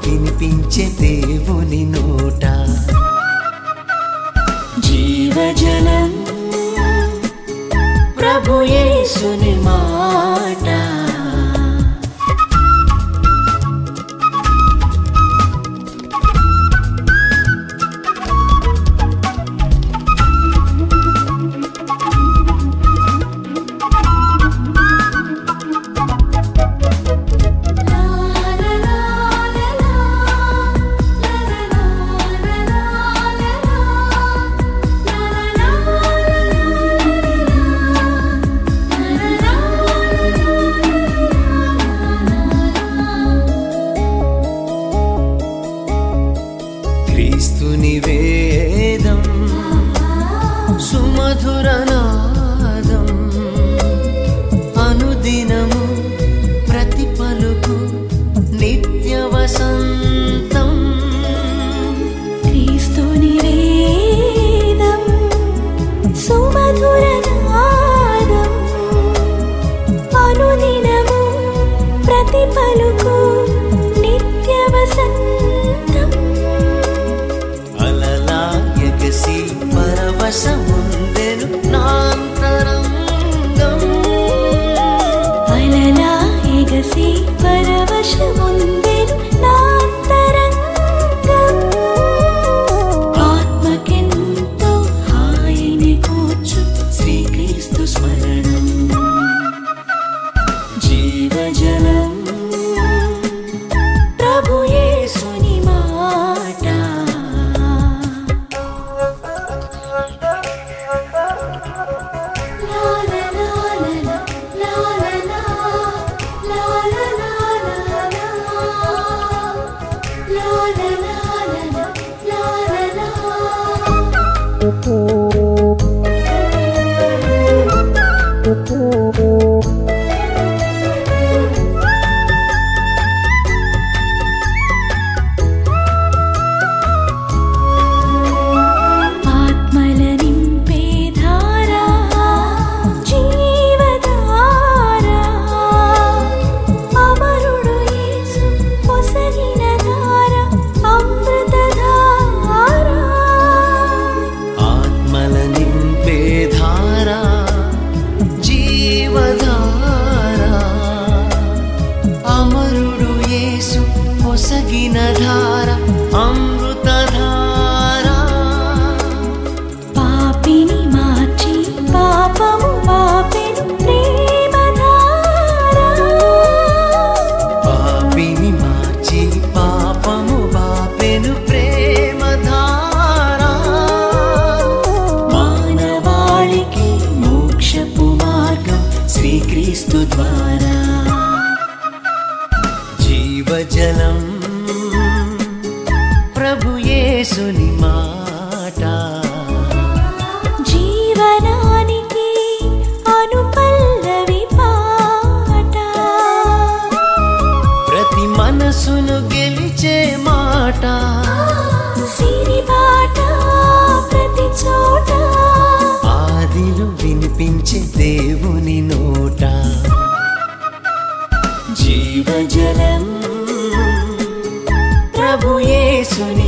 వినిపించే దేవుని నోట జీవజలం ప్రభు యేసుని మాట క్రీస్తుని వేదం సుమధురనాదం అనుదినము ప్రతి పలుకు నిత్య వసంతం క్రీస్తుని వేదం సుమధురనాదం అనుదినము ప్రతి పలుకు నిత్య వసంతం అలలా ఎగసి పరవశముందెను నాంతరంగం అలలా ఎగసి పరవశముందెను నాంతరంగం ఆత్మకెంతో హాయిని కూర్చు శ్రీక్రీస్తు స్మరణం జీవజలం ప్రభు యేసుని మాట ఆత్మల నింపే ధారా జీవధారా అమరుడు యేసు పొసగిన ధార అమృతధారా ఆత్మల నింపే ధార జీవధార అమరుడు యేసు పొసగిన ధార అమృతధార పాపిని మార్చి పాపము పాపెను ప్రేమధారా పాపిని మార్చి పాపము బాపెను ప్రేమధార మానవాళికి మోక్షపు మార్గం శ్రీక్రీస్తు ద్వారా జీవజలం ప్రభు యేసుని మాట జీవనానికి అనుపల్లవి పాట ప్రతి మనసును గెలిచే మాట సిరిబాట ప్రతి చోట ఆదిలో వినిపించే దేవుని నోట జీవజలం ప్రభు యేసుని